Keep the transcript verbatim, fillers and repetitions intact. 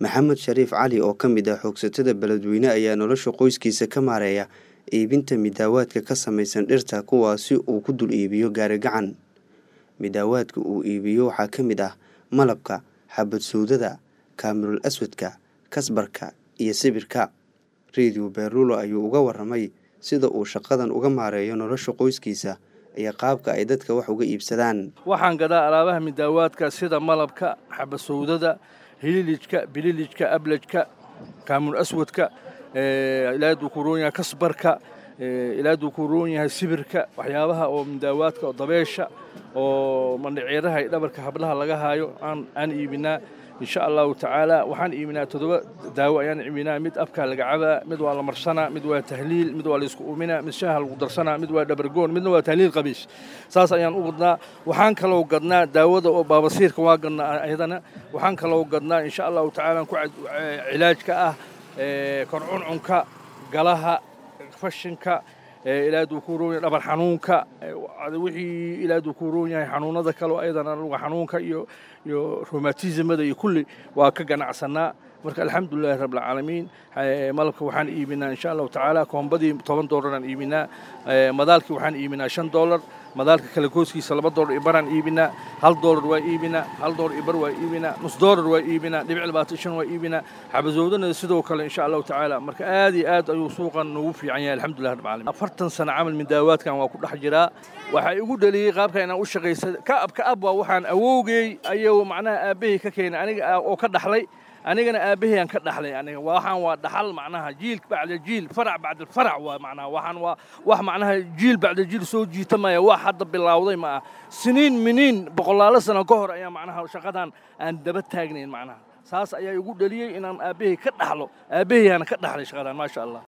Maxamed Shariif Cali oo ka mid ah xoogsatada Beledweyne ayaa nolosha qoyskiisa ka maareeya iibinta midaawaadka ka samaysan dhirta kuwaasi uu ku dul iibiyo gaari gacan. Midaawaadka uu iibiyo waxaa ka mid ah malabka, xabad soodada, kaamirul aswadka, kasbarka iyo sibirka. Radio Beerulo ayuu uga warramay sida uu shaqadan uga maareeyo nolosha qoyskiisa iyo qaabka ay dadka wax uga iibsadaan. Waxaan gadaa alaabaha midaawaadka sida malabka, xabad soodada, hililijka, bililijka, ablajka, kaamul aswadka, ee ilaadu kuroonyahay kasbarka, ee ilaadu kuroonyahay sibirka, waxyaabaha oo midaawaadka oo dabeesha oo mandhiciraha iyo dhabarka hablaha laga haayo aan aan iibinaa insha Allah ta'ala. Waxaan iibinaa todoba daawo ayaan iibinaa, mid afka laga cabaa, mid waa la marsanaa, mid waa tahliil, mid waa la isku uuminaa, mid shaaha lagu darsanaa, mid waa dhabargoon, midna waa tahliil qabiis. saas ayaan u gadnaa. waxaan kaloo gadnaa daawada oo baabasiirka waa gadnaa ayadana. waxaan kaloo gadnaa insha Allah ta'ala ku cilaajka ah ee korcuncunka, galaha, fashinka, ee ilaadu kuroon dhabar xanuunka, wixii ilaadu kuroon yahay xanuunada kale ayadana luga xanuunka iyo iyo rheumatismada iyo kulli waa ka ganacsanaa. marka alxamdulillah rabbil caalamiin. malabka waxaan iibinaa insha Allah ta'ala koombadii toban doolar aan iibinaa, madaalkii waxaan iibinaa shan doolar, madaalka kala gooskiisa laba doolar ibaraan iibinaa, hal doolar waa iibinaa, hal doolar ibar waa iibinaa, nus doolar waa iibinaa, dhibic labaatan shan waa iibinaa, xabazoodana sidoo kale insha Allah ta'ala. marka aad iyo aad ayuu suuqan ugu fiican yahay alxamdulillah rabbil caalamiin. afartan sano camal midaawaadkan waa ku dhex jiraa. waxa igu dhaliyay qaabka inaan u shaqeysado ka abka ab waa waxaan awoogay ayuu macnaha aabahay ka keenay aniga oo ka dhaxlay, anigana aabahay aan ka dhaxlay. aniga waxaan waa dhaxal macnaha jiil bacda jiil, farac bacda farac waa macnaha waxaan waa wax macnaha jiil bacda jiil soo jiitamaya, wax hadda bilowday ma ah. siniin miniin boqolaal sano ka hor ayaa macnaha shaqadan aan daba taagnayn macnaha. saas ayaa igu dhaliyay inaan aabahay ka dhaxlo, aabahay aan ka dhaxlay shaqadan ma sha Allah.